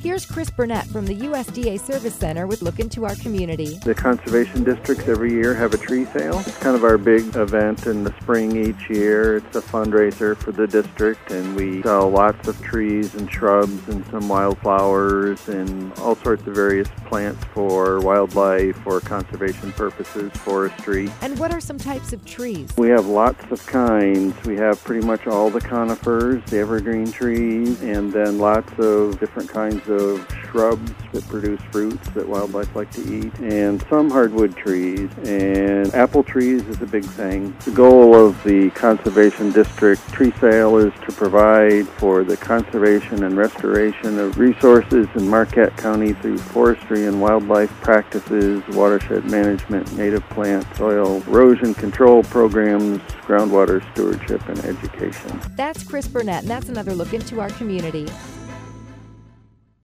Here's Chris Burnett from the USDA Service Center with Look Into Our Community. The conservation districts every year have a tree sale. It's kind of our big event in the spring each year. It's a fundraiser for the district, and we sell lots of trees and shrubs and some wildflowers and all sorts of various plants for wildlife, for conservation purposes, forestry. And what are some types of trees? We have lots of kinds. We have pretty much all the conifers, the evergreen trees, and then lots of different kinds of shrubs that produce fruits that wildlife like to eat, and some hardwood trees, and apple trees is a big thing. The goal of the Conservation District tree sale is to provide for the conservation and restoration of resources in Marquette County through forestry and wildlife practices, watershed management, native plant, soil erosion control programs, groundwater stewardship, and education. That's Chris Burnett, and that's another look into our community.